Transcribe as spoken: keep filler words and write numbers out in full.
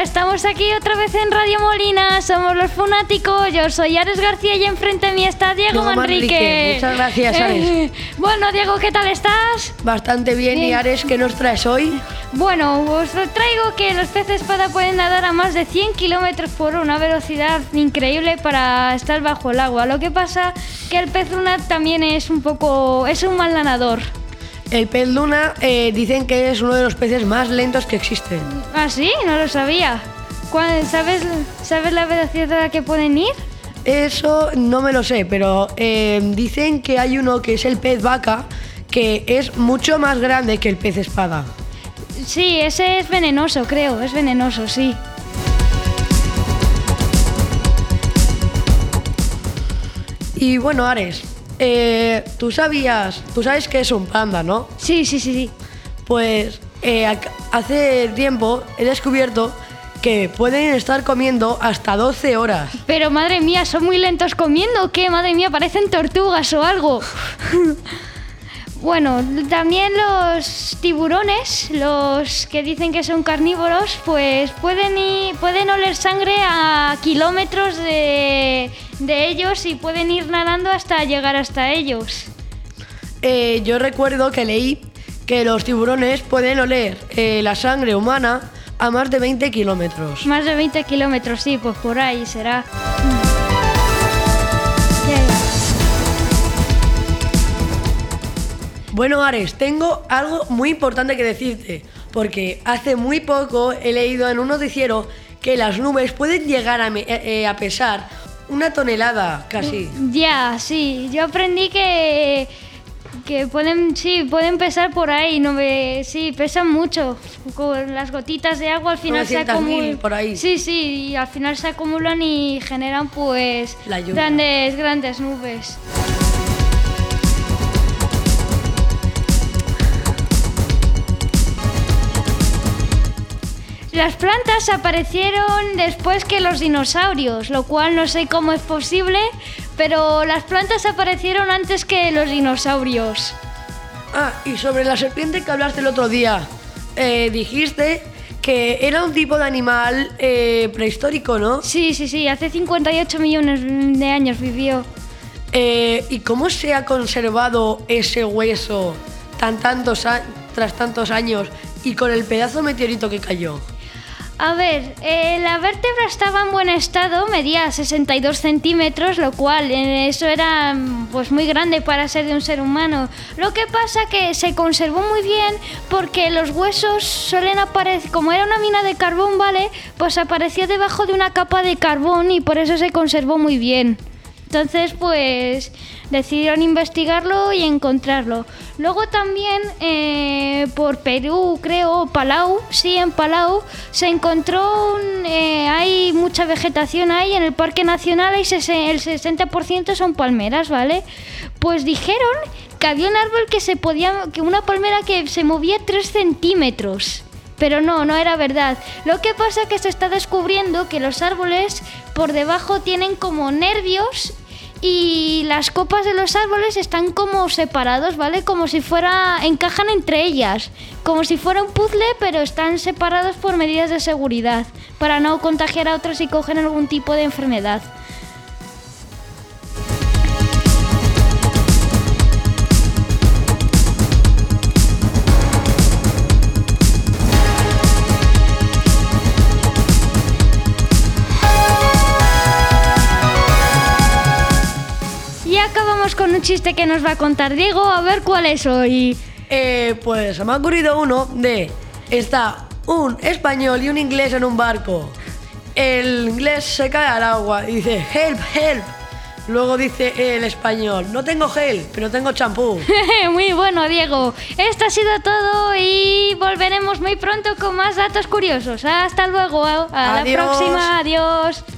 estamos aquí otra vez en Radio Molina, somos los Funáticos, yo soy Ares García y enfrente de mí está Diego no, Manrique. Manrique. Muchas gracias, Ares. Eh, bueno, Diego, ¿qué tal estás? Bastante bien, bien. ¿Y Ares, qué nos traes hoy? Bueno, os traigo que los peces espada pueden nadar a más de cien kilómetros por hora, una velocidad increíble para estar bajo el agua. Lo que pasa que el pez luna también es un poco, es un mal nadador. El pez luna eh, dicen que es uno de los peces más lentos que existen. ¿Ah, sí? No lo sabía. ¿Sabes, ¿Sabes la velocidad a la que pueden ir? Eso no me lo sé, pero eh, dicen que hay uno que es el pez vaca, que es mucho más grande que el pez espada. Sí, ese es venenoso, creo, es venenoso, sí. Y bueno, Ares, eh, tú sabías, tú sabes que es un panda, ¿no? Sí, sí, sí, sí. Pues eh, hace tiempo he descubierto que pueden estar comiendo hasta doce horas. Pero madre mía, ¿son muy lentos comiendo o qué? Madre mía, parecen tortugas o algo. Bueno, también los tiburones, los que dicen que son carnívoros, pues pueden ir, pueden oler sangre a kilómetros de, de ellos y pueden ir nadando hasta llegar hasta ellos. Eh, yo recuerdo que leí que los tiburones pueden oler eh, la sangre humana a más de veinte kilómetros. Más de veinte kilómetros, sí, pues por ahí será. Bueno, Ares, tengo algo muy importante que decirte, porque hace muy poco he leído en un noticiero que las nubes pueden llegar a, me, eh, a pesar una tonelada casi. Ya, sí, yo aprendí que, que pueden, sí, pueden pesar por ahí, no me, sí, pesan mucho. Con las gotitas de agua al final se acumulan. Por ahí. Sí, sí, y al final se acumulan y generan pues La lluvia. grandes, grandes nubes. Las plantas aparecieron después que los dinosaurios, lo cual no sé cómo es posible, pero las plantas aparecieron antes que los dinosaurios. Ah, y sobre la serpiente que hablaste el otro día, eh, dijiste que era un tipo de animal eh, prehistórico, ¿no? Sí, sí, sí, hace cincuenta y ocho millones de años vivió. Eh, ¿Y cómo se ha conservado ese hueso tan tantos a- tras tantos años y con el pedazo de meteorito que cayó? A ver, eh, la vértebra estaba en buen estado, medía sesenta y dos centímetros, lo cual eh, eso era pues muy grande para ser de un ser humano. Lo que pasa que se conservó muy bien porque los huesos suelen aparecer, como era una mina de carbón, ¿vale? Pues apareció debajo de una capa de carbón y por eso se conservó muy bien. Entonces, pues, decidieron investigarlo y encontrarlo. Luego también, eh, por Perú, creo, Palau, sí, en Palau, se encontró, un, eh, hay mucha vegetación ahí, en el Parque Nacional hay sesen- el sesenta por ciento son palmeras, ¿vale? Pues dijeron que había un árbol que se podía, que una palmera que se movía tres centímetros. Pero no, no era verdad. Lo que pasa es que se está descubriendo que los árboles por debajo tienen como nervios y las copas de los árboles están como separados, ¿vale? Como si fuera, encajan entre ellas, como si fuera un puzzle, pero están separados por medidas de seguridad, para no contagiar a otros si cogen algún tipo de enfermedad. Acabamos con un chiste que nos va a contar Diego, a ver cuál es hoy. Eh, pues se me ha ocurrido uno de... Está un español y un inglés en un barco. El inglés se cae al agua y dice, help, help. Luego dice el español, no tengo gel, pero tengo champú. Muy bueno, Diego. Esto ha sido todo y volveremos muy pronto con más datos curiosos. Hasta luego. A Adiós. la próxima. Adiós.